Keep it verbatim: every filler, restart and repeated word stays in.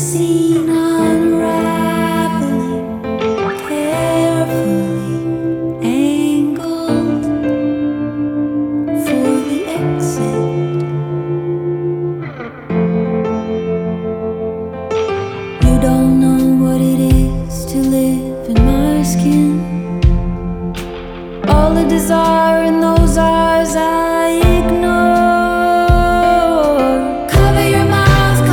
scene unraveling, carefully angled for the exit. You don't know what it is to live in my skin. All the desire